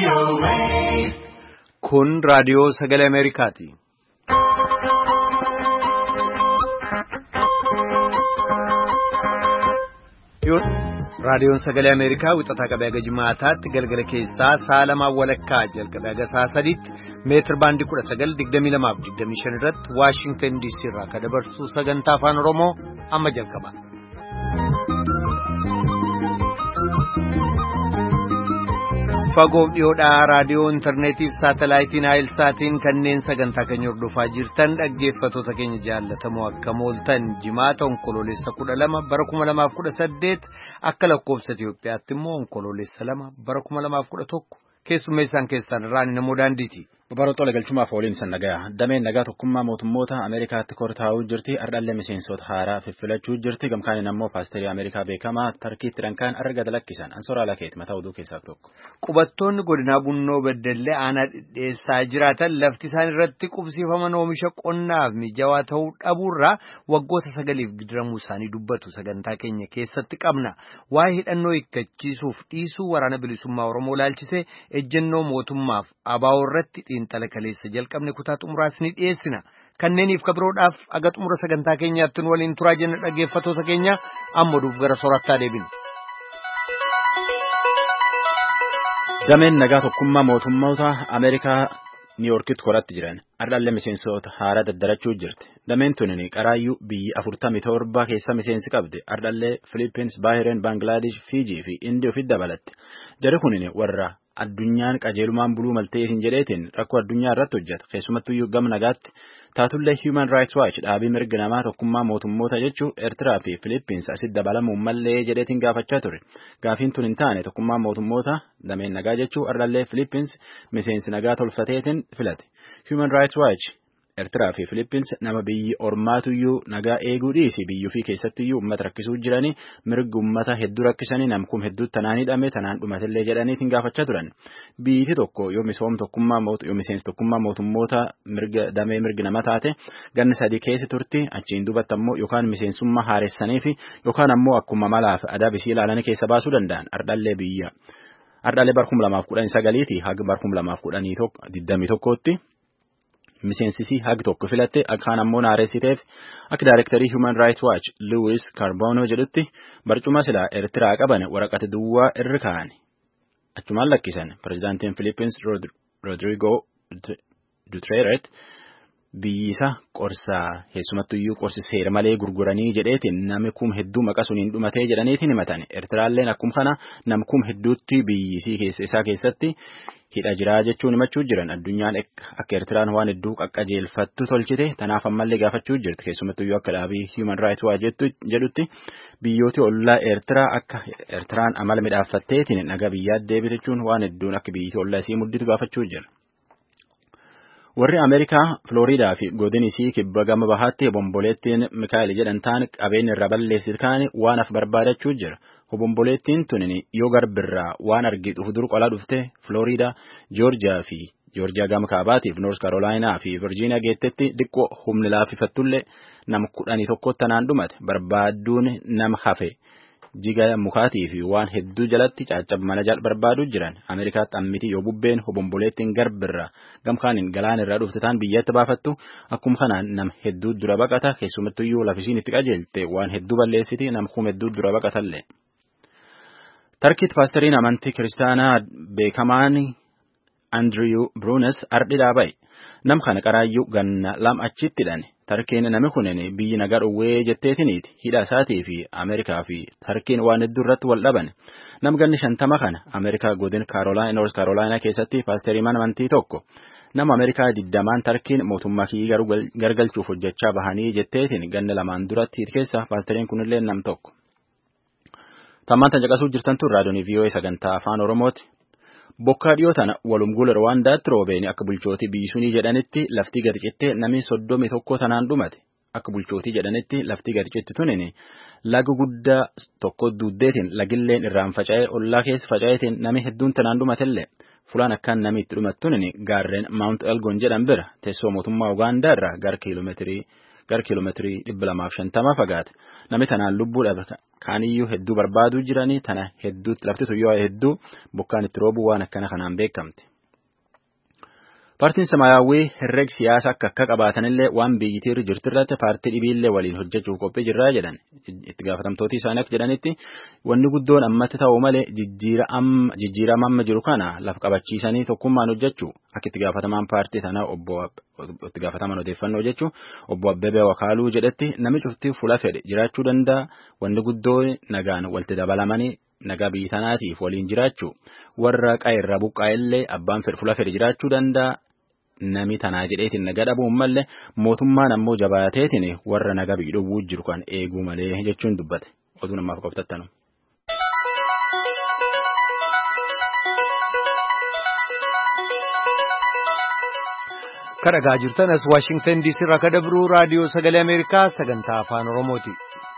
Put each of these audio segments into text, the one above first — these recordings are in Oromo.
Kun raadiyoo sagalee Ameerikaati. Raadiyoon sagalee Ameerikaa wixataa qabee haga jimaataatti galgala keessaa sa'a lamaa walakkaa jalqabee haga sa'a sadiitti meetir baandii 1922-25 irratti Waashingtan DC irraa kan dabarsu sagantaa afaan Oromoo amma jalqaba. Fagoo dhiyoodhaa raadiyoo intarneetii fi saatalaayitiin Naayilsaatiin kanneen sagantaa keenya hordofaa jirtan dhaggeeffattoota keenya jaallatamoo akka mooltan jimaata onkoloolessa 12 bara 2018 akka lakkoofsa Itiyoophiyaatti immoo onkoloolessa 2 bara 2011 keessummeessaan keessan Raani Namoo Daandiiti. Babaroota galchumaaf waliin san nagaa dameen nagaa tokkummaa mootummoota Ameerikaatti kortaa'uu jirti ardhallee miseensota haaraa fiffilachuu jirti gamkaaniin ammoo paasterii Ameerikaa beekamaa tarkiitti dhankaan arga dalakkisan ansoraa lakeet mataa oduu keessaa tokko. Qubattoonni godinaa Bunnoo Beddellee aanaa dhidheessaa jiraatan lafti isaan irratti qubsiifaman oomisha qonnaaf mijawaa ta'uu dhabuurraa waggoota 9 gidiramuu isaanii dubbatu sagantaa keenya keessatti qabna. Waa'ee hidhannoo hiikkachiisuuf dhiisuu waraana bilisummaa Oromoo laalchisee ejjennoo mootummaaf abaa'oo irratti xiinxala kaleessa jalqabne kutaa xumuraas ni dhiyeessina. Kanneeniif kabiroodhaaf aga xumura sagantaa keenyaatti waliin turaa jenna dhaggeeffattoota keenya amma duuf gara soorattaa deebinu. Dameen nagaa tokkummaa mootummoota Ameerikaa Niiyorkitti koratti jiran ardhallee miseensota haaraa daddarachuu jirti. Dameen tunini qaraayyuu biyyi 47 keessa miseensi qabdi. Ardhallee Philippines, Bahrain, Bangladesh, Fiji fi India ofitti dabalatti. Jarri kunini warra addunyaan qajeelumaan buluu malteetiin jedheetiin rakkoo addunyaa irratti hojjeta. Keessumattuu gama nagaatti taatullee Human Rights Watch dhaabii mirga namaa tokkummaa mootummoota jechuun Eertiraa fi Philippines asitti dabalamuun mallee jedheetiin gaafachaa ture. Gaafiin tun hin taane tokkummaa mootummoota dameen nagaa jechuun ardhallee Philippines miseensi nagaa tolfateetiin filate. Human Rights Watch Eertiraa fi Philippines nama biyyi ormaatuyyuu nagaa eeguu dhiisi biyyuu fi keessattiyyuu uummata rakkisuu jiranii mirga uummata hedduu rakkisanii namkum hedduutti tanaan hidhame tanaan dhumatillee jedhaniitiin gaafachaa turan. Biyyi tokko yoo miseensi tokkummaa mootummoota damee mirga nama taate ganna 3 keessa turti achiin duubatti ammoo yookaan miseensummaa haaressanii fi yookaan ammoo akkuma malaaf adaab isii ilaalanii keessa baasuu danda'an ardhallee biyya. Ardhallee bara 2019 haga bara 2021tti. Miseensisii hagi tokko filatte akkaan ammoo naaressiteef akka daayirektarii Human Rights Watch Louis Carbono jedhutti barcuma silaa Eertiraa qaban waraqata duwwaa irra kaa'an. Achumaan lakkisan pirezidaantiin Philippines Rodrigo Duterte biyyisa qorsaa keessumattuyyuu qorsi seera malee gurguranii jedheetiin namni kum hedduu maqaa suniin dhumatee jedhaniitiin himatan. Eertiraalleen akkuma kana nam kum hedduutti biyyisii isaa keessatti hidha jiraa jechuun himachuu jiran addunyaan akka Eertiraan waan hedduu qaqqajeelfattu tolchite tanaaf ammallee gaafachuu jirti keessumattuyyuu akka dhaabii Human Rights Watch jedhutti biyyooti ollaa Eertiraa akka Eertiraan amala midhaaffatteetiin nagaa biyyaa deebitechuun waan hedduun akka biyyiti ollaa isii mudditu gaafachuu jira. Warri Ameerikaa Floriidaa fi godinii kibba gama bahaatti obomboleettiin Mikaayil jedhantaan qabeenya irraa balleessit kaani waan af barbaadachuu jira. Obomboleettiin tunini yoo garbirraa waan argituuf dur qolaa dhufte Floriidaa, Joorjiyaa gama kaabaatiif Noors Karoolaayinaa fi Virjiiniyaa geettetti diqqoo humni laaffifattullee nam 11 tanaan dhumate barbaadduun nam hafe. Jiga mukaatii fi waan hedduu jalatti caccab mana barbaaduu jiran Ameerikaatti ammiti yoo bubbeen obomboleettiin garbirraa gamkaaniin galaana irraa dhufte taan biyyatti baafattu akkuma kanaan nam hedduu dura baqata keessumattuyyuu lafisiin itti qajeelte waan hedduu balleessiti nam hedduu dura baqatallee. Tarkiitti paasteriin amantii kiristaanaa beekamaan Andrew Brunes ardhidhaa bahe nam kana qaraayyuu ganna lama achitti hidhane. Tarkiin nami kunin biyyi nagaa dhowwee jetteetiniiti hidha isaatii fi Ameerikaa fi Tarkiin waan hedduu irratti wal dhaban nam ganni 50 kana Ameerikaa godin Noors Karoolaayinaa keessatti paasterii mana amantii tokko nama Ameerikaa 20 Tarkiin mootummaa kii gargalchuuf hojjechaa bahanii jetteetiin ganna lamaan duratti keessa paasteriin kunillee nam tokko. Tammaan tan caqasuu jirtantu raadiyoonii VOA sagantaa afaan Oromooti. Bokkaa dhiyoo tana walumguula Rwaandaatti roobeen akka bulchootii biyyisuunii jedhanitti lafti gadi cittee namni 31 tanaan dhumate. Akka bulchootii jedhanitti lafti gadi citti tunini laga guddaa tokko duuddeetiin lagilleen irraan faca'ee ollaa keessa faca'eetiin namni hedduun tanaan dhumatellee fulaan akkaan namni itti dhumattunini gaarreen Mount Elgon jedhan bira teessoo mootummaa Ugaandaa irraa gara gar kiiloomeetirii 250 fagaata. Namni tanaan lubbuu dhabe kaaniyyuu hedduu barbaaduu jiranii tana hedduutti lafti tuyyoo hedduu bokkaan itti roobuu waan akkana kanaan beekamti. Paartiin Samaayyaawwii herreg siyaasa akka qabaatanillee waan biyyittiirra jirtirratti paartii dhibiillee waliin hojjechuuf qophii jirraa jedhan. Itti gaafatamtooti isaanii akka jedhanitti wanni guddoon ammatti ta'u malee jijjiirama amma jiru kana lafa qabachiisanii tokkummaan hojjechuu akka itti gaafatamaan paartii sanaa itti gaafataman odeeffannoo jechuun obbo Abbebee Wakaaluu jedhetti namni cuftii fuula fedhe jiraachuu danda'a. Wanni guddoon nagaan walitti dabalamanii nagaa biyyi tanaatiif waliin jiraachuu warra qaayirra buqqaa'ellee abbaan fuula fedhe jiraachuu danda'a. Nami tanaa jedheetiin nagaa dhabuun malee mootummaan ammoo jabaateetiin warra nagaa biyyi dhowwuu jiru kan eeguu malee jechuun dubbate. Oduu namaaf qoftattanu. Kan dhagaa jirtan as Waashingtan DC irraa kan dabru raadiyoo sagalee Ameerikaa sagantaa afaan Oromooti.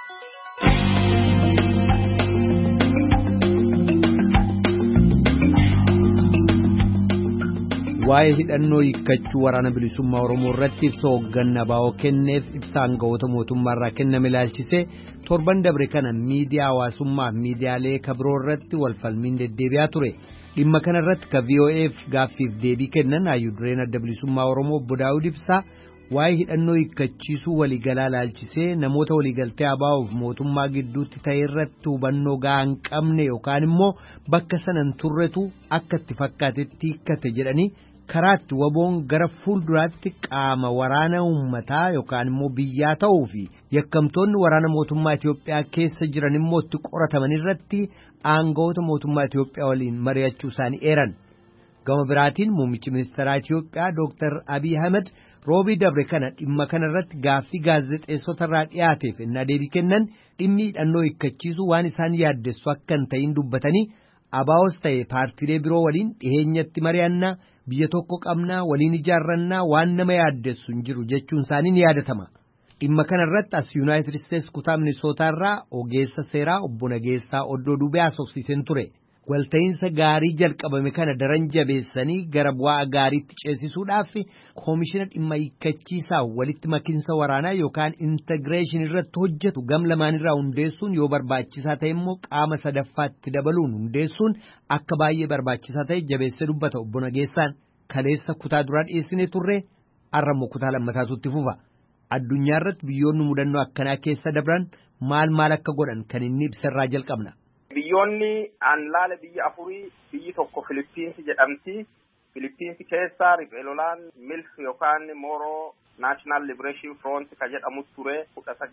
Waa'ee hidhannoo hiikkachuu waraana bilisummaa Oromoo irratti ibsa hoogganaa baa'oo kenneef ibsa aangawoota mootummaa irraa kenname ilaalchisee torban dabre kana miidiyaa hawaasummaa fi miidiyaalee kabiroo irratti walfalmiin deddeebi'aa ture. Dhimma kana irratti ka VOA'f gaaffiif deebii kennan Hayyuu Dureen Adda Bilisummaa Oromoo Obbo Daawud Ibsaa waa'ee hidhannoo hiikkachiisuu waliigalaa ilaalchisee namoota waliigaltee ABO'f mootummaa gidduutti ta'e irratti hubannoo gahaa hin qabne yookaan immoo bakka sanan turretu akka itti fakkaatetti hiikkate jedhanii karaatti waboon gara fuulduraatti qaama waraana uummataa yookaan immoo biyyaa ta'uu fi yakkamtoonni waraana mootummaa Itiyoophiyaa keessa jiran immoo itti qorataman irratti aangawoota mootummaa Itiyoophiyaa waliin mari'achuu isaanii eeran. Gama biraatiin muummichi ministeeraa Itiyoophiyaa Dr. Abiy Ahmed roobii dabre kana dhimma kana irratti gaaffii gaazexeessota irraa dhiyaateef ennaa deebii kennan dhimmi hidhannoo hiikkachiisuu waan isaan yaaddessu akka hin ta'in dubbatanii ABO'os ta'e paartiilee biroo waliin dhiheenyatti mari'annaa biyya tokko qabnaa waliin ijaarrannaa waan nama yaaddessu hin jiru jechuun isaanii ni yaadatama. Dhimma kana irratti as Yuunaayitid Isteets kutaa Minisootaa irraa ogeessa seeraa obbo Nageessaa Oddoo Dubee haasofsiiseen ture. Walta'iinsa gaarii jalqabame kana daran jabeessanii gara bu'aa gaariitti ceesisuudhaaf koomishina dhimma hiikkachiisaa walitti makinsa waraanaa yookaan integreeshinii irratti hojjetu gam lamaanirraa hundeessuun yoo barbaachisaa ta'e immoo qaama sadaffaatti dabaluun hundeessuun akka baay'ee barbaachisaa ta'e jabeessee dubbata obbo Nageessaan. Kaleessa kutaa duraa dhiyeessinee turre har'ammoo kutaa lammataatutti fufa. Addunyaa irratti biyyoonni mudannoo akkanaa keessa dabran maal akka godhan kan inni ibsarraa jalqabna. Biyyoonni aanlaala biyya afurii biyyi tokko Filiippiinsi jedhamti. Filiippiinsi keessa riphee lolaan MILF yookaan Moro National Liberation Front ka jedhamu ture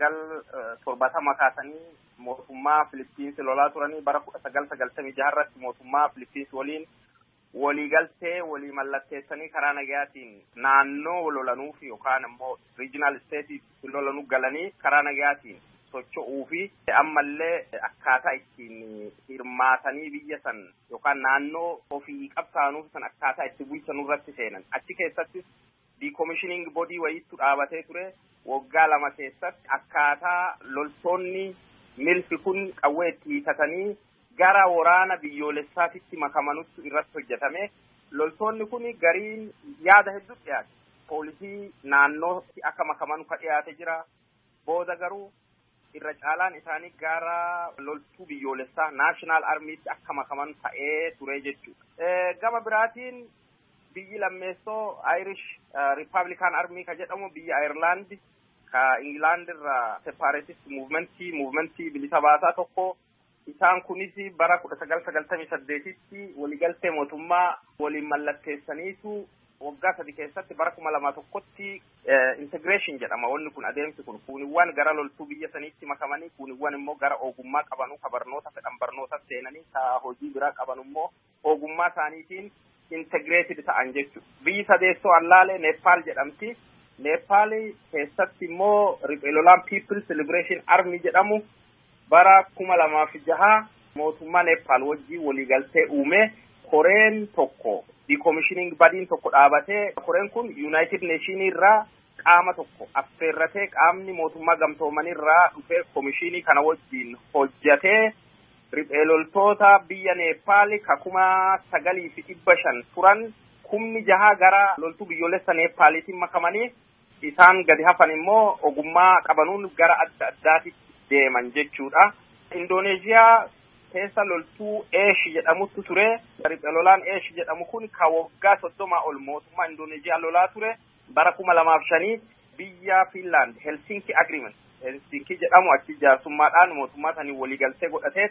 1970 kaasanii mootummaa Filiippiinsi lolaa turanii bara 1996 irratti mootummaa Filiippiinsi waliin waliigaltee walii mallatteessanii karaa nagayaatiin naannoo lolanuuf yookaan immoo regional states lolanuu galanii karaa nagayaatiin socho'uu fi ammallee akkaataa ittiin hirmaatanii biyya san yookaan naannoo ofii qabsaanuuf san akkaataa itti bulchanuu irratti seenan. Achi keessattis decommissioning body wayiitu dhaabatee ture waggaa 2 keessatti akkaataa loltoonni milfi kun qawwee itti hiikatanii gara waraana biyyoolessaatitti makamanutti irratti hojjetame. Loltoonni kun gariin yaada hedduu dhiyaate. Poolisii naannootti akka makamanu ka dhiyaate jira. Booda garuu irra caalaan isaanii gara loltuu biyyoolessaa National Armytti akka makaman ta'ee ture jechuudha. Gama biraatiin biyyi lammeessoo Irish Republican Army ka jedhamu biyya Ireland ka England irraa separatist movementii bilisa baasaa tokko. Isaan kunis bara 1998tti waliigaltee mootummaa waliin mallatteessaniitu waggaa 3 keessatti bara 2001tti integration jedhama. Wanni kun adeemsi kun kuuniwwan gara loltuu biyya saniitti makamanii kuuniwwan immoo gara ogummaa qabanuu ka barnoota fedhan barnoota seenanii ka hojii biraa qaban immoo ogummaa isaaniitiin integrated ta'an jechuudha. Biyyi sadeessoo allaalee Nepal jedhamti. Nepal keessatti immoo riphee lolaan People's Liberation Army jedhamu bara 2006 mootummaa Nepal wajjin waliigaltee uume. Koreen tokko decommissioning bodiin tokko dhaabatee koreen kun United Nations irraa qaama tokko affeerratee qaamni mootummaa gamtoomanii irraa dhufee komishinii kana wajjin hojjatee riphee loltoota biyya Nepal ka 9,500 turan 6,000 gara loltuu biyyoolessa Nepaliitiin makamanii isaan gadi hafan immoo ogummaa qabanuun gara adda addaatti deeman jechuudha. Indoneeziyaa keessa loltuu Eesh jedhamutu ture. Riphee lolaan Eesh jedhamu kun ka waggaa 30 ol mootummaa Indoneeziyaa lolaa ture. Bara 2005 biyya Finland Helsinki Agreement Helsinki jedhamu achi jaarsummaadhaan mootummaa sanii waliigaltee godhatee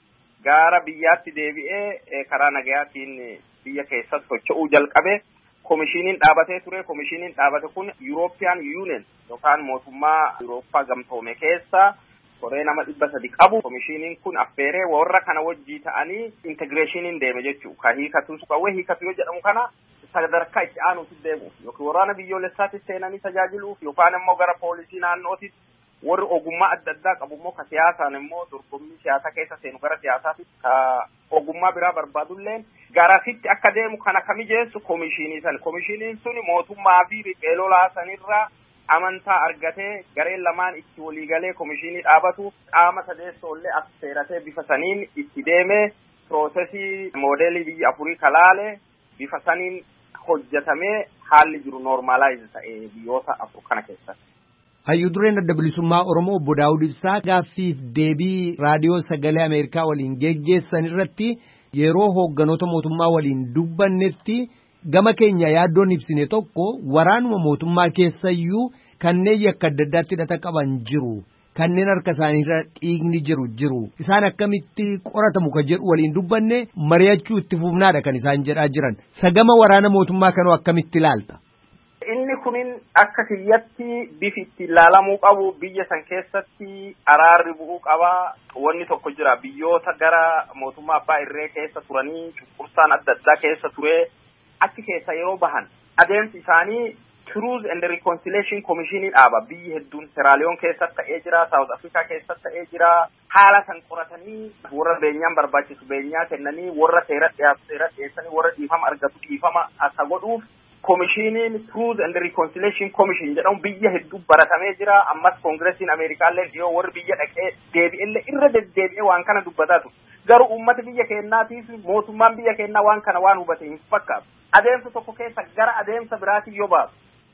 gara biyyaatti deebi'ee karaa nagayaatiin biyya keessatti socho'uu jalqabe. Komishiniin dhaabatee ture. Komishiniin dhaabate kun European Union yookaan mootummaa Eurooppaa gamtoome keessa koree nama 300 qabu. Komishiniin kun affeeree warra kana wajjii ta'anii integrationiin deeme jechuudha. Ka hiikatu qawwee hiikatu yoo jedhamu kana sadarkaa itti aanuutti deemu yookiin waraana biyyoolessaatti seenanii tajaajiluuf yookaan immoo gara poolisii naannootti warri ogummaa adda addaa qabu immoo ka siyaasaan immoo dorgommii siyaasa keessa seenu gara siyaasaatti ka ogummaa biraa barbaadulleen garasitti akka deemu kana kamijeessu komishinii san. Komishiniin suni mootummaa fi riphee lolaa sanirraa amantaa argatee gareen lamaan itti waliigalee komishinii dhaabatu qaama sadeessoollee affeeratee bifa saniin itti deemee piroosesii moodeelii biyya afurii kalaale bifa saniin hojjetamee haalli jiru noormaalaayiz ta'ee biyyoota afur kana keessatti. Hayyuu dureen adda bilisummaa Oromoo obbo Daawud Ibsaa gaaffiif deebii raadiyoo sagalee Ameerikaa waliin geggeessan irratti yeroo hoogganoota mootummaa waliin dubbannetti gama keenya yaaddoon ibsine tokko waraanuma mootummaa keessayyuu kanneen yakka adda addaatti hidhata qaban jiru. Kanneen harka isaaniirra dhiigni jiru isaan akkamitti qoratamu ka jedhu waliin dubbanne mari'achuu itti fufnaadha kan isaan jedhaa jiran. Sagama waraana mootummaa kanoo akkamitti ilaalta? Inni kunin akka kiyyatti bifi itti ilaalamuu qabu biyya san keessatti araarri bu'uu qaba. Wanni tokko jira biyyoota gara mootummaa abbaa irree keessa turanii cunqursaan adda addaa keessa ture achi keessa yeroo bahan adeemsi isaanii Truth and Reconciliation Commission dhaaba. Biyyi hedduun Sierra keessatti ta'ee jira, South Africa keessatti ta'ee jira. Haala san qoratanii warra beenyaan barbaachisu beenyaa kennanii warra seera dhiyeessanii warra dhiifama argatu dhiifama akka godhuuf komishiniin Truth and Reconciliation Commission jedhamu biyya hedduu baratamee jira. Ammas Koongiresiin Ameerikaallee dhiyoo warri biyya dhaqee deebi'ellee irra deddeebi'ee waan kana dubbataa ture. Garuu uummata biyya keenyaatiif mootummaan biyya keenyaa waan kana waan hubate hin fakkaatu. Adeemsa tokko keessa gara adeemsa biraatiin yoo baasu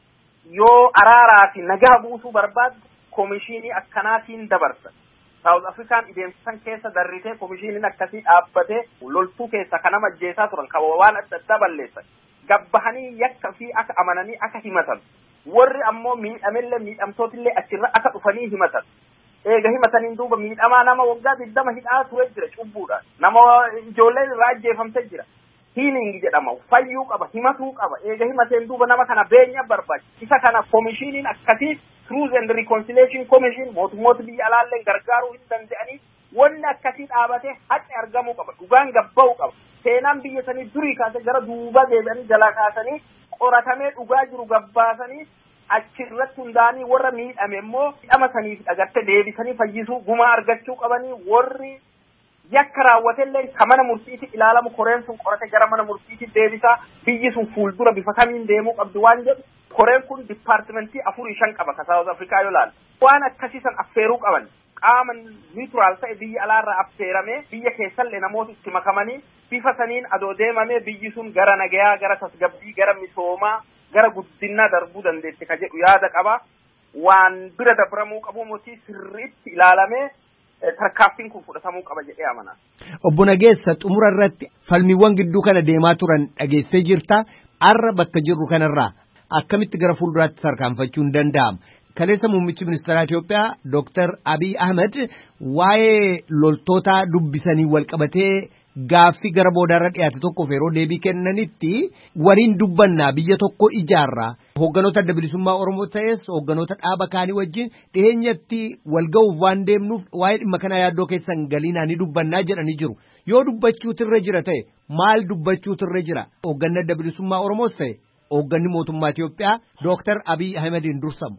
yoo araaraa fi nagaa buusuu barbaadu komishinii akkanaatiin dabarsa. South Afrikaan adeemsisan keessa darritee komishiniin akkasii dhaabbatee loltuu keessa kana ajjeesaa turan kan waan adda addaa balleessan. Gabbahanii yakka fi akka amananii akka himatan. Warri ammoo miidhamellee miidhamtootillee achirra akka dhufanii himatan. Eega himataniin duuba miidhamaa nama waggaa 20 hidhaa ture jira cubbuudha. Nama ijoolleen irraa ajjeefamtee jira. Healing jedhama fayyuu qaba himatuu qaba. Eega himateen duuba nama kana beenya barbaachisa. Isa kana komishiniin akkasii Truth and Reconciliation Commission mootummoota biyya alaalleen gargaaruu hin danda'anii wanni akkasii dhaabatee haqa argamuu qaba. Dhugaan gabba'uu qaba. Seenaan biyya sanii durii kaasee gara duuba deebi'anii jalaa kaasanii qoratamee dhugaa jiru gabbaasanii achirratti hundaanii warra miidhame immoo miidhama saniif dhagatte deebisanii fayyisuu gumaa argachuu qabanii warri yakka raawwatellee ka mana murtiitti ilaalamu koreen sun qorate gara mana murtiitti deebisa biyyi sun fuuldura bifa kamiin deemuu qabdi waan jedhu koreen kun dipaartimentii 4-5 qaba ka South Afrikaa yoo laal waan akkasiisan affeeruu qaban qaama neutral ta'e biyya alaarraa affeeramee biyya keessallee namoota itti makamanii bifa saniin adoo deemamee biyyi sun gara nagayaa gara tasgabbii gara misoomaa gara guddinaa darbuu dandeesse ka jedhu yaada qaba. Waan bira dabramuu qabu mootii sirriitti ilaalamee tarkaanfiin kun fudhatamuu qaba jedhee amana. Obbo Nageessa xumura irratti falmiiwwan gidduu kana deemaa turan dhageessee jirta. Arra bakka jirru kanarraa akkamitti gara fuulduraatti tarkaanfachuun danda'ama? Kaleessa muummichi ministeera Itoophiyaa Dr. Abiy Ahmed waa'ee loltoota dubbisanii walqabatee gaaffii gara boodarra dhiyaate tokkoof yeroo deebii kennanitti waliin dubbannaa biyya tokko ijaarraa hoogganoota adda bilisummaa Oromoo ta'es hoogganoota dhaaba kaanii wajjin dhiheenyatti walga'uuf waan deemnuuf waa'ee dhimma kana yaaddoo keessan galiinaa ni dubbannaa jedhanii jiru. Yoo dubbachuutirra jira ta'e maal dubbachuutirra jira? Hoogganni adda bilisummaa Oromoos ta'e hoogganni mootummaa Itoophiyaa Dr. Abiy Ahmediin dursamu.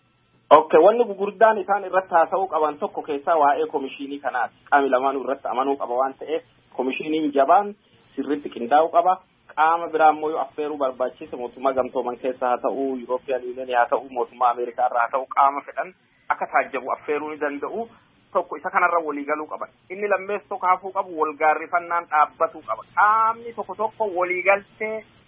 Okay, wanni gurguddaan isaan irratti haasa'uu qaban tokko keessaa waa'ee komishinii kanaati. Qaami lamaanuu irratti amanuu qaba waan ta'eef komishiniin jabaan sirriitti qindaa'uu qaba. Qaama biraa immoo yoo affeeruu barbaachise mootummaa gamtooman keessa haa ta'u, European Union haa ta'u, mootummaa Ameerikaa irraa haa ta'u qaama fedhan akka taajjabu affeeruu ni danda'u. Tokko isa kanarra waliigaluu qaban. Inni lammeessu tokko hafuu qabu walgaarrifannaan dhaabbatuu qaba. Qaamni tokko waliigaltee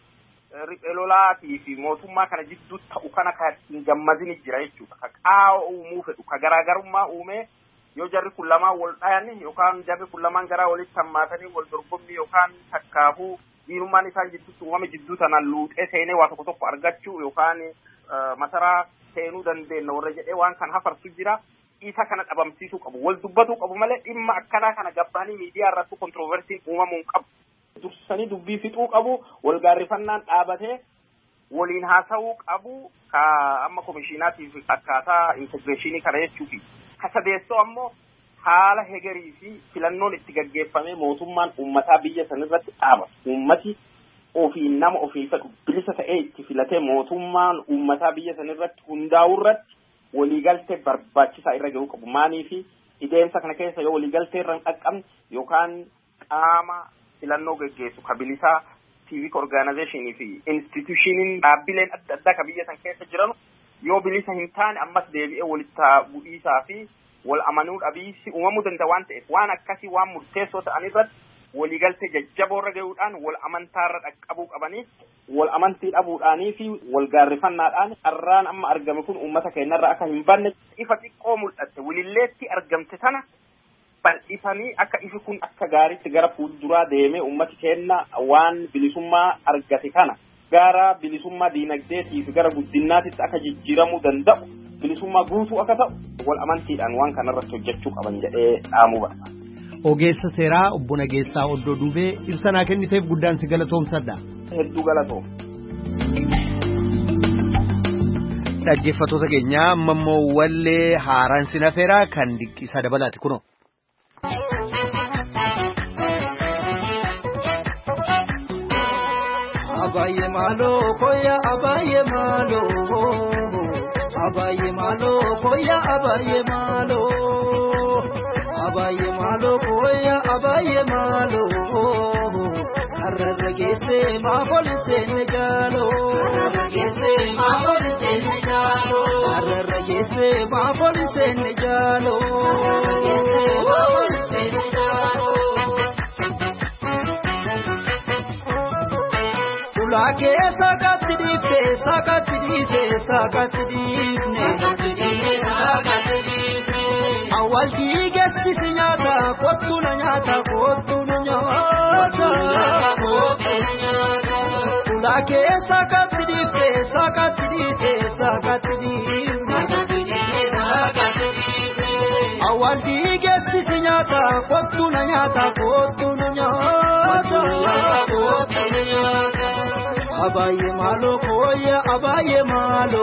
riphee lolaatii fi mootummaa kana jidduu ta'u kana kan hin gammadin jira jechuudha. Ka qaawwa uumuu fedhu ka garaagarummaa uumee yoo jarri kun lamaan wal dhayanii yookaan jarri kun lamaan garaa walitti hammaatanii wal dorgommii yookaan takkaafuu diinummaan isaan jidduutti uumame jidduu tanaan luuxee seenee waa tokko tokko argachuu yookaan masaraa seenuu dandeenya warra jedhee waan kan hafarsu jira. Isa kana dhabamsiisuu qabu wal dubbatuu qabu malee dhimma akkanaa kana gabbaanii miidiyaa irratti kontroversiin uumamuu qabu. Dursanii dubbii fixuu qabu wal gaarrifannaan dhaabatee waliin haasa'uu qabu ka amma komishiinaatiif akkaataa integreeshinii kana jechuufi. Ka sadeessoo ammoo haala hegerii fi filannoon itti gaggeeffamee mootummaan uummataa biyya sanirratti dhaabatu. Uummati ofii nama ofii fedhu bilisa ta'ee itti filatee mootummaan uummataa biyya sanirratti hundaa'u irratti waliigaltee barbaachisaa irra gahuu qabu. Maanii fi ideensa kana keessa yoo waliigaltee irra hin qaqqabne yookaan qaama filannoo gaggeessu ka bilisaa civic organizationii fi institutioniin dhaabbileen adda addaa ka biyya san keessa jiran yoo bilisa hin taane ammas deebi'ee walitti bu'iisaa fi wal amanuu dhabiinsi uumamuu danda'a waan ta'eef waan akkasii waan murteessoo ta'an irratti waliigaltee jajjaboo irra gahuudhaan wal amantaarra dhaqqabuu qabanii wal amantii dhabuudhaanii fi wal gaarrifannaadhaan carraan amma argame kun uummata keenyarra akka hin banne ifa xiqqoo mul'atte walilleetti argamte tana bal'isanii akka ifi kun akka gaariitti gara fuulduraa deemee uummati keenya waan bilisummaa argate kana gara bilisummaa diinagdeetii fi gara guddinaatitti akka jijjiiramuu danda'u bilisummaa guutuu akka ta'u wal amantiidhaan waan kanarratti hojjechuu qaban jedhee dhaamuu barbaada. Ogeessa seeraa obbo Nageessaa Oddoo Dubee ibsa naa kenniteef guddaan si galatoomsadha. Hedduu galatoom. Dhaggeeffattoota keenya amma immoo wallee haaraan sinafeeraa kan Dinqiisaa Dabalaati kunoo. Abaye malo koya abaye malo abaye malo koya abaye malo abaye malo koya abaye malo arragese ma polise ne jalo arragese ma polise ne jalo arragese ma polise ne jalo arragese ma polise ne jalo Ulake sakatidi pe sakatidi se sakatidi ne awal ki gesti sinyata kotu na nyata Ulake sakatidi pe sakatidi se sakatidi awal ki gesti sinyata kotu na nyata Abaye malo koya abaye malo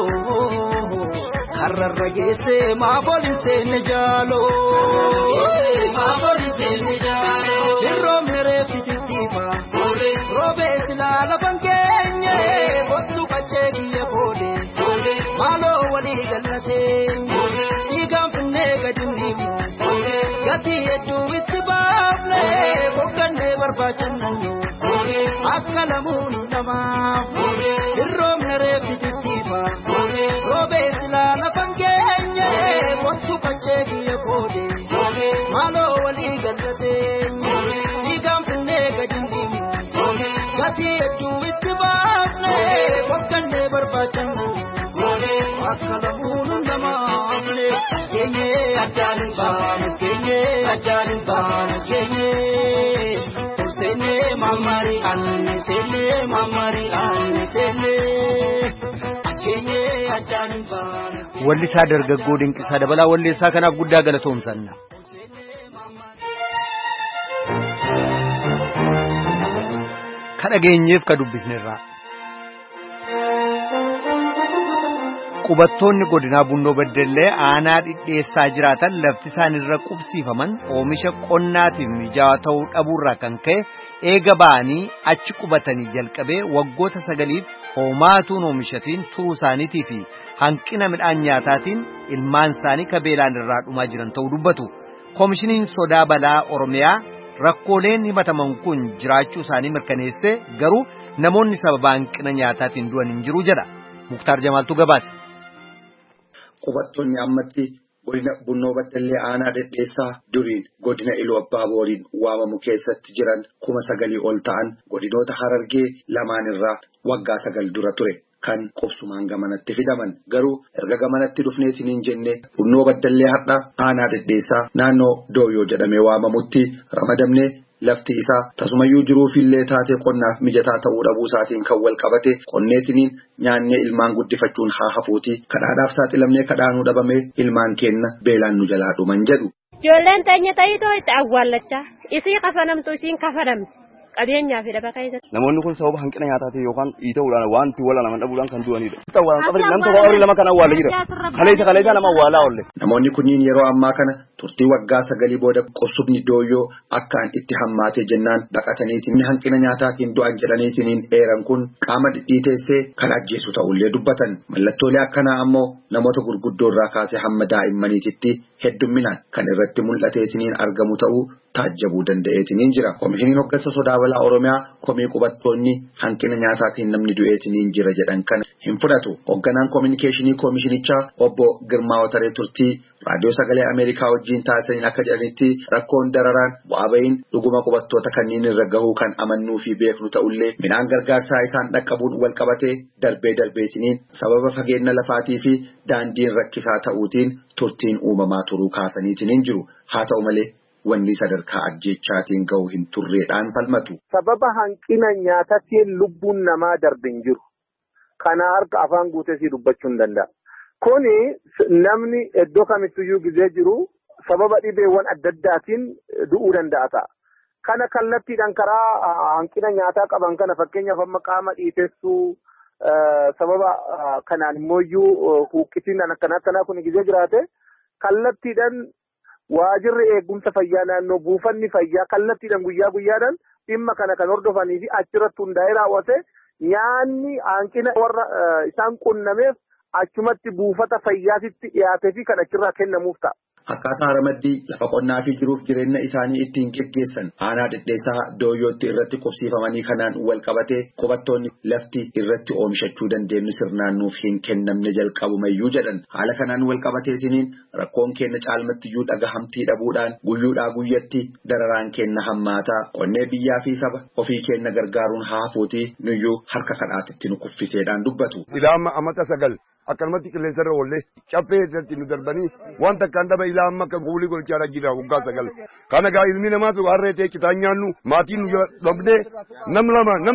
arragese ma polise ne jalo ma polise ne jalo dirro mere fitifa robe silala bangenye botu kachegi bode malo wali galate igam funne gadini gati edu itbable bokanne barbachannu akalamun nama irrom nare fitifa robe silana pangenye botu kachegi bode malo wali galate igam funne gadini gati edu itbable bokanne barbachannu akalamun nama kenye ajalan ban kenye sene mamari anne sene kenye ajalan ban Wallisaa dargaggoo Dinqiisaa Dabalaa walleessaa kanaaf guddaa galatoomsanna. Ka dhageenyeef ka dubbisnerraa. Qubattoonni godinaa Bunnoo Beddellee aanaa dhidheessaa jiraatan lafti isaan irra qubsiifaman oomisha qonnaatiif mijaawaa ta'uu dhabuurraa kan ka'e eega ba'anii achi qubatanii jalqabee waggoota 9 hoomaatuun oomishatiin turuu isaaniitii fi hanqina midhaan nyaataatiin ilmaan isaanii kabeelaan irraa dhumaa jiran ta'uu dubbatu. Koomishiniin sodaa balaa Oromiyaa rakkooleen himataman kun jiraachuu isaanii mirkaneessee garuu namoonni sababa hanqina nyaataatiin du'an hin jiru jedha. Muktaar Jamaaltu gabaase. Qubattoonni ammatti godina Bunnoo Baddallee aanaa Deddeessaa duriin godina Iluu Abbaa Booriin waamamu keessatti jiran 9,000 ol ta'an godinoota Harargee lamaan irraa waggaa 9 dura ture kan qubsumaan gamanatti fidaman. Garuu erga gamanatti dhufneetiin hin jenne Bunnoo Baddallee har'a aanaa Deddeessaa naannoo Dooyyoo jedhamee waamamutti ramadamne. Lafti isaa tasumayyuu jiruufillee taatee qonnaaf mijataa ta'uu dhabuu isaatiin kan wal qabate qonneetiniin nyaannee ilmaan guddifachuun haa hafuuti kadhaadhaaf saaxilamnee kadhaanuu dhabamee ilmaan keenna beelaan nu jalaa dhuman jedhu. Ijoolleen teenya ta'itoo itti awwaallachaa isii kafanamtu isiin kafanamti qabeenyaa fi dhaba keessatti. Namoonni kun sababa hanqina nyaataatiin yookaan dhiita'uudhaan wanti walaalaman dhabuudhaan kan du'anidha. Namni tokko horii lama kan awwaala jira. Kaleessa nama awwaalaa oolle. Namoonni kunniin yeroo ammaa kana turtii waggaa 9 booda qubsubni Dooyyoo akkaan itti hammaatee jennaan baqataniitiin hanqina nyaataatiin du'an jedhaniitiin eeran kun qaama dhidhiiteessee kan ajjeesu ta'ullee dubbatan. Mallattoolee akkanaa ammoo namoota gurguddoo irraa kaasee hamma daa'immaniititti heddumminaan kan irratti mul'ateetiin argamu ta'uu taajjabuu danda'eetiin jira. Koomishiniin hoggansa sodaa balaa Oromiyaa komii qubattoonni hanqina nyaataatiin namni du'eetiin jira jedhan kana hin fudhatu. Hogganaan koominikeeshinii koomishinichaa obbo Girmaa Wataree turtii raadiyoo sagalee Ameerikaa wajjin taasisaniin akka jedhanitti rakkoon dararaan bu'aa ba'iin dhuguma qubattoota kanneen irra gahuu kan amannuu fi beeknu ta'ullee midhaan gargaarsaa isaan dhaqqabuun wal qabatee darbeetiniin sababa fageenya lafaatii fi daandiin rakkisaa ta'uutiin turtiin uumamaa turuu kaasaniitiin jiru. Haa ta'u malee wanni sadarkaa ajjeechaatiin gahu hin turreedhaan falmatu. Sababa hanqina nyaataatiin lubbuun namaa darbe hin jiru. Kana harka afaan guutee dubbachuu hin danda'a. Kuni namni iddoo kamittiyyuu gizee jiru sababa dhibeewwan adda addaatiin du'uu danda'a ta'a. Kana kallattiidhaan karaa hanqina nyaataa qaban kana fakkeenyaaf amma qaama dhiitessuu sababa kanaan immoo huuqqisiin akkanaa kun gizee jiraate kallattiidhaan waajirri eegumsa fayyaa naannoo buufanni fayyaa kallattiidhaan guyyaa guyyaadhaan dhimma kana kan hordofanii fi achirratti hundaa'ee raawwate nyaanni hanqina warra isaan qunnameef achumatti buufata fayyaatitti dhiyaatee fi kan achirraa kennamuuf ta'a. Akkaataa ramaddii lafa qonnaa fi jiruuf jireenya isaanii ittiin geggeessan aanaa Deddeessaa Dooyyootti irratti qubsiifamanii kanaan wal qabatee qubattoonni lafti irratti oomishachuu dandeenyu sirnaan nuuf hin kennamne jalqabumayyuu jedhan. Haala kanaan wal qabateetiniin rakkoon keenya caalmattiyyuu dhagahamtii dhabuudhaan guyyuudhaa guyyatti dararaan keenya hammaataa qonnee biyyaa fi saba ofii keenya gargaaruun haafuutii nuyyuu harka kadhaatitti nu kuffiseedhaan dubbatu. Ilaama amata 9 akkanumatti qilleensa irra oollee caffee irratti nu darbanii wanta akkaan dhaba ilaa amma kan kuulii golchaadha jira waggaa 9. Kana gaa ilmi namaatu harree ta'e kitaan nyaannu maatiin nu dhabdee nam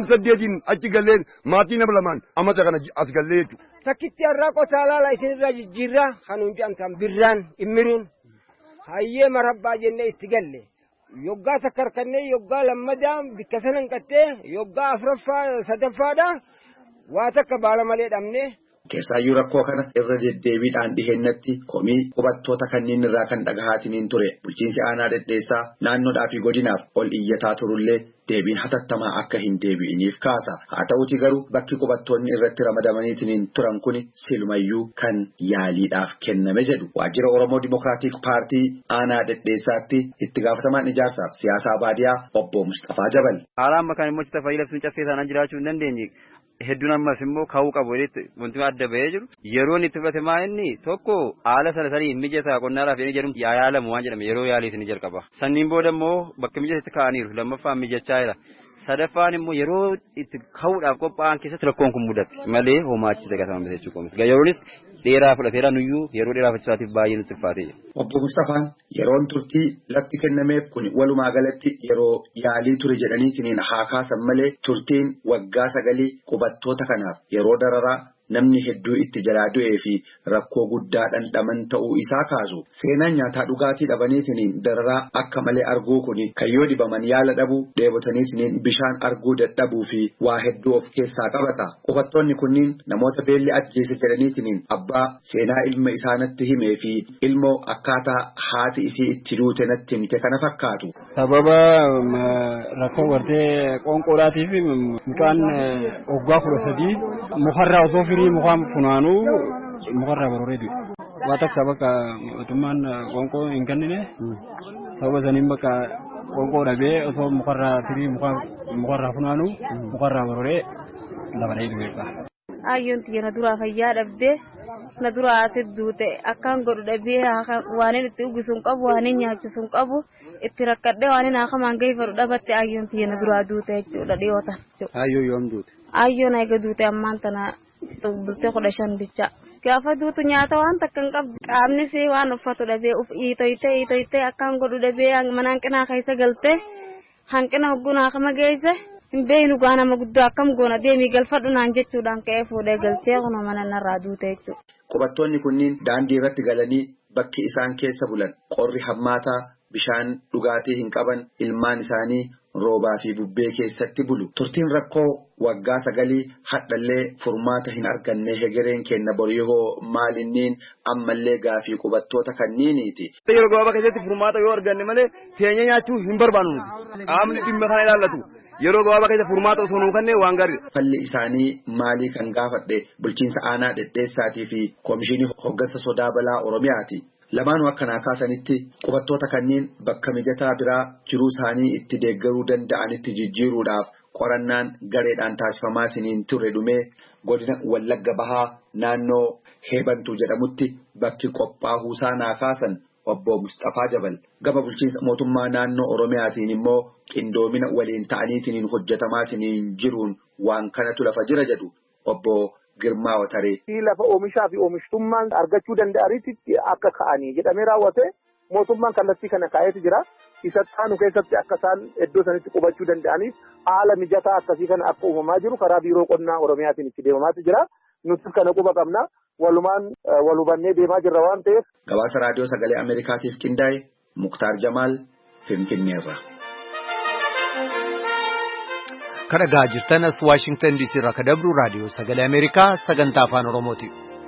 8 achi galleen maatii nam 2 amata kana as gallee jechuudha. Takkitti har'aa qotaa laala isinirraa jijjiirraa kan hundi amtaan birraan immiruun hayyee marabbaa jennee itti galle. Yoggaa takka harkannee yoggaa lammadaa bikka sanan qattee yoggaa afuraffaa sadaffaadha waa takka baala malee dhabnee. Keessaayyuu rakkoo kana irra deddeebiidhaan dhihennatti komii qubattoota kanneen irraa kan dhagahaatiniin ture bulchiinsi aanaa Deddeessaa naannoodhaa fi godinaaf ol iyyataa turullee deebiin hatattamaa akka hin deebi'iniif kaasa. Haa ta'uuti garuu bakki qubattoonni irratti ramadamaniitiin turan kuni silumayyuu kan yaaliidhaaf kenname jedhu. Waajjira Oromoo Dimokiraatik Paartii aanaa Deddeessaatti itti gaafatamaan ijaarsaaf siyaasaa baadiyaa obbo Mustafaa Jabal. Haala amma kan immoo itti fayyadamsuun caffee isaanii jiraachuu hin dandeenye. Hedduun ammas immoo ka'uu qabu wanti adda bahee jiru yeroon itti fudhate maa inni tokko haala sana saniin mijataa qonnaadhaaf inni jedhamu yaalamu waan jedhame yeroo yaalii ni jalqaba sanniin booda immoo bakka mijatetti ka'aniiru lammaffaan mijachaa jira sadaffaan immoo yeroo itti ka'uudhaaf qophaa'an keessatti rakkoon kun mudate malee homaachisa gatamame jechuu qomis yeroonis dheeraa fudhateera nuyyuu yeroo dheeraa fudhachuusaatiif baay'ee nutti ulfaatee jira. Obbo Mustafaan yeroon turtii lafti kennameef kun walumaa galatti yeroo yaalii ture jedhaniitiin haa kaasan malee turtiin waggaa 9 qubattoota kanaaf yeroo dararaa namni hedduu itti jalaa du'ee fi rakkoo guddaa dhandhaman ta'uu isaa kaasu. Seenaan nyaataa dhugaatii dhabaniitiin dararaa akka malee arguu kuni kan yoo dibaman yaala dhabuu dheebotaniitiin bishaan arguu dadhabuu fi waa hedduu of keessaa qabata. Qubattoonni kunniin namoota beelli ajjeese jedhaniitiin abbaa seenaa ilma isaanitti himee fi ilmoo akkaataa haati isii itti duute natti himte kana fakkaatu. Sababa rakkoo wartee qoonqoodhaatiif mucaan waggaa 13 mukarraa osoo firii mukaan funaanuu mukarraa barooree du'e. Waa takka bakka mootummaan qoonqoo hin kennine sababa saniin bakka qoonqoo dhabee osoo mukarraa firii mukarraa funaanuu mukarraa barooree dabalee du'e. Ayyoon xiyyeena duraa fayyaa dhabdee na dura asit duute akkaan godhu dhabee waanin itti uggisuun qabu waanin nyaachisuun qabu itti rakkadhee waanin akamaan geeffadhu dhabatte ayyoon tiyya na duraa duute jechuudha dhiyoota. Ayyoo yoom duute? Ayyoon eega duute ammaan tana bultee 15 bicha. Gaafa duutu nyaata waan takka hin qabdu qaamni si waan uffatu dhabee iitoytee akkaan godhu dhabee mana hanqinaa keessa galtee hanqina hoggunaa kama geesse hin beeknu gaa nama guddaa akkam goona deemii galfadhu naan jechuudhaan ka'ee fuudhee galchee kunoo mana narraa duute jechuudha. Qubattoonni kunniin daandii irratti galanii bakki isaan keessa bulan qorri hammaataa bishaan dhugaatii hin qaban ilmaan isaanii roobaa fi bubbee keessatti bulu. Turtiin rakkoo waggaa 9 hadhallee furmaata hin arganne hegereen kenna boriyoo maalinniin ammallee gaafii qubattoota kanniiniiti. Yeroo gabaabaa keessatti furmaata yoo arganne malee teenya nyaachuu hin barbaannu. Qaamni dhimma kana ilaallatu. Yeroo gabaabaa keessatti furmaata osoo nuu kennee waan gaarii. Falli isaanii maalii kan gaafadhe bulchiinsa aanaa Dhedheessaatii fi Koomishinii Hoggansa Sodaa Balaa Oromiyaati. Lamaanuu akkanaa kaasanitti qubattoota kanneen bakka mijataa biraa jiruu isaanii itti deeggaruu danda'anitti jijjiiruudhaaf qorannaan gareedhaan taasifamaatiin ture dhumee godina Wallagga Bahaa naannoo Heebantuu jedhamutti bakki qophaa'uu isaa kaasan obbo Mustafaa Jabal gama bulchiinsa mootummaa naannoo Oromiyaatiin immoo qindoomina waliin ta'aniitiin hojjetamaatiin jiruun waan kanatu lafa jira jedhu obbo Girmaa Wataree. Lafa oomishaa fi oomishtummaan argachuu danda'anitti akka ka'anii jedhamee raawwate mootummaan kallattii kana kaa'eetu jira. Isa taanu keessatti akka isaan iddoo sanitti qubachuu danda'aniif haala mijataa akkasii kana akka uumamaa jiru karaa biiroo qonnaa Oromiyaatiin itti deemamaatu jira. Nuti kana quba qabna. Walumaan wal hubannee deemaa jirra waan ta'eef. Gabaasa raadiyoo sagalee Ameerikaatiif qindaa'e Muktaar Jamaal Finfinneerra. Kan dhagaa jirtan as Waashingtan DC irraa kan dabru raadiyoo sagalee Ameerikaa sagantaa afaan Oromooti.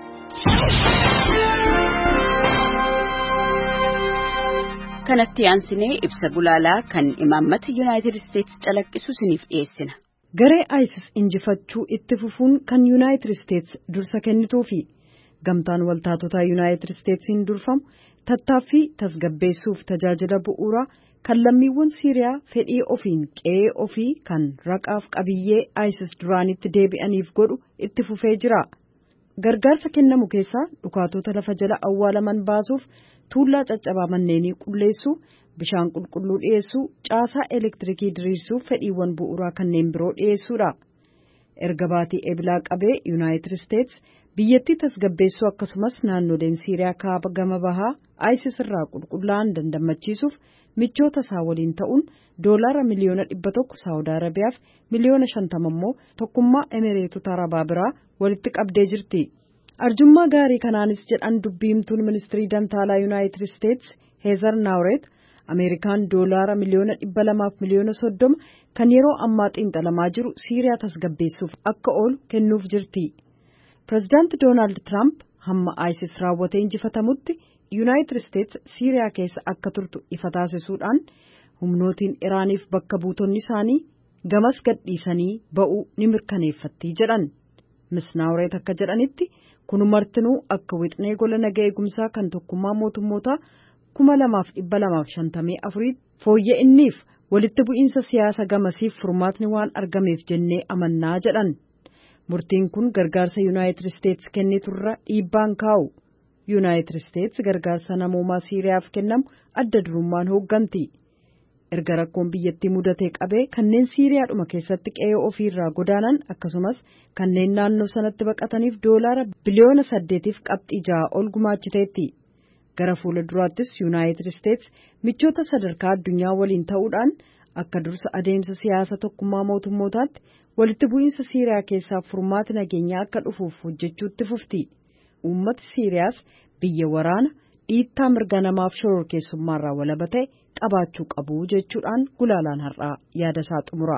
Kanatti aansinee ibsa gulaalaa kan imaammata Yuunaayitid Isteetsi calaqqisu isiniif dhiyeessina. Garee ISIS injifachuu itti fufuun kan Yuunaayitid Isteetsi dursa kennituu fi gamtaan waltaatotaa Yuunaayitid Isteetsiin durfamu tattaaffii tasgabbeessuuf tajaajila bu'uuraa kan lammiiwwan Siiriyaa fedhii ofiin qe'ee ofii kan raqaaf qabiyyee ISIS duraanitti deebi'aniif godhu itti fufee jira. Gargaarsa kennamu keessaa dhukaatota lafa jala awwaalaman baasuuf tuullaa caccabaa manneenii qulleessuu, bishaan qulqulluu dhiyeessuu, caasaa elektirikii diriirsuu fedhiiwwan bu'uuraa kanneen biroo dhiyeessuudha. Erga baatii eebilaa qabee Yuunaayitid Isteetsi biyyattii tasgabbeessuu akkasumas naannoleen Siiriyaa kaaba gama bahaa ISIS irraa qulqullaa'an dandamachiisuuf michoota isaa waliin ta'uun $100 miliyoona Saawud Arabiyaaf miliyoona 50 immoo tokkummaa Emireetota Arabaa biraa walitti qabdee jirti. Arjummaa gaarii kanaanis jedhan dubbiimtuun ministirii dantaalaa Yuunaayitid Isteetsi Heezar Naawret Ameerikaan $200 miliyoona 200 miliyoona 30 kan yeroo ammaa xiinxalamaa jiru Siiriyaa tasgabbeessuuf akka oolu kennuuf jirti. Pireezidaanti Doonaald Tiraamp hamma ISIS raawwatee injifatamutti Yuunaayitid Isteetsi Siiriyaa keessa akka turtu ifa taasisuudhaan humnootiin Iraaniif bakka buutonni isaanii gamas gadhiisanii ba'uu ni mirkaneeffatti jedhan. Misnaawret akka jedhanitti kun martinuu akka wixnee gola nagaa eegumsaa kan tokkummaa mootummootaa 2254 fooyya'inniif walitti bu'iinsa siyaasa gamasiif furmaatni waan argameef jennee amannaa jedhan. Murtiin kun gargaarsa Yuunaayitid Isteetsi kenniturra dhiibbaan kaa'u. Yuunaayitid Isteetsi gargaarsa namoomaa Siiriyaaf kennamu adda durummaan hoogganti. Erga rakkoon biyyattii mudatee qabee kanneen Siiriyaadhuma keessatti qe'ee ofiirraa godaanan akkasumas kanneen naannoo sanatti baqataniif $8 biliyoona 8.6 ol gumaachiteetti. Gara fuula duraattis Yuunaayitid Isteetsi michoota sadarkaa addunyaa waliin ta'uudhaan akka dursa adeemsa siyaasa tokkummaa mootummootaatti walitti bu'iinsa Siiriyaa keessaa furmaati nageenyaa akka dhufuuf hojjechuutti fufti. Uummati Siiriyaas biyya waraana dhiittaa mirga namaaf shororkeessummaarraa walaba ta'e qabaachuu qabu jechuudhaan gulaalaan har'aa yaada isaa xumura.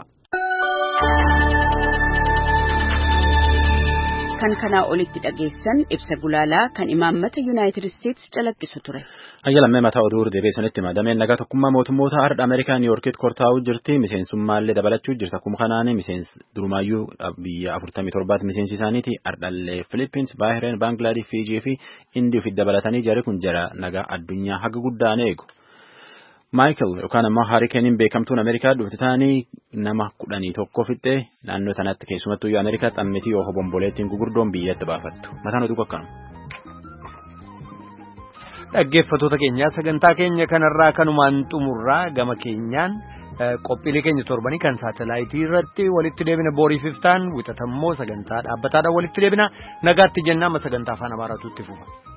Kan kanaa olitti dhageessan ibsa gulaalaa kan imaammata Yuunaayitid Isteetsi calaqqisu ture. Ayyaalammee mataa oduu deebiisanitti madameen nagaa tokkummaa mootummoota har'a Ameerikaa Niiyorkiitti kortaa'uu jirti. Miseensummallee dabalachuu jirta. Akkuma kanaan miseensi durumaayyuu biyya 47 miseensi isaaniiti. Ardhallee Filippins, Baahireen, Baangilaadesh, Fiijii fi Indii ofitti dabalatanii jari kun jara nagaa addunyaa haga guddaan eegu. Michael yookaan ammoo Hurricane'n beekamtuun Ameerikaa dhufti taanii nama 11 fixee naannoo sanatti keessumattuu Ameerikaa xammitii yoo hobomboleettiin gugurdoon biyyatti baafattu. Mataan oduu akkanuma. dhaggeeffattoota keenya sagantaa keenya kanarraa kanumaan xumurraa gama keenyaan qophiilee keenya torbanii kan saatalaayitii irratti walitti deebina booriif iftaan wixatammoo sagantaa dhaabbataadhaan walitti deebina nagaatti jennaan sagantaa afaan amaaraatu itti fufa.